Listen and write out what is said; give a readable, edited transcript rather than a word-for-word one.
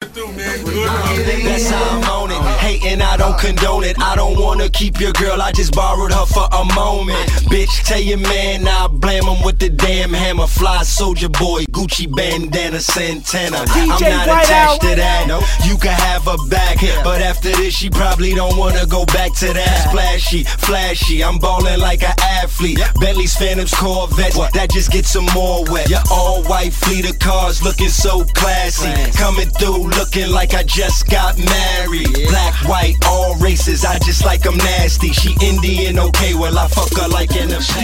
through, man. Good. That's how I'm on it. Hating, I don't condone it. I don't wanna keep your girl, I just borrowed her for a moment. Bitch, tell your man I blame him with the damn hammer. Fly Soldier Boy, Gucci bandana, Santana. I'm not attached to that. You can have her back, but after this she probably don't wanna go back to that. Splashy, flashy, I'm ballin' like an athlete. Bentleys, Phantoms, Corvettes, that just gets some more wet. All white fleet of cars looking so classy. Coming through looking like I just got married. Black, white, all races, I just like them nasty. She Indian, okay, well I fuck her like an